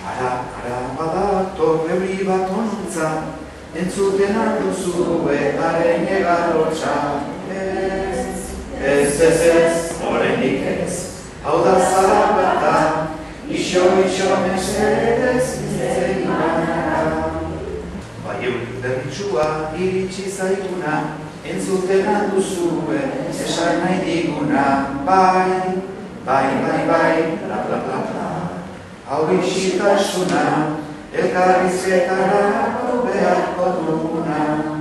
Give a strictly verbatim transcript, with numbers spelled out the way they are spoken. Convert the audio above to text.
Ara, ara badator euri bat honuntza, entzuten alduzue haren egarrotxa. Ez, ez, ez, ez, horrenik ez, hau da zarapata, iso, iso, mesedez, iztegin banara. Bai euri berritxua iritsi zaiguna, entzuten alduzue esan nahi diguna. Bai, bai, bai, bai, bla, bla, bla, bla. Hau isitasuna, elkarrizketarako beharko duguna.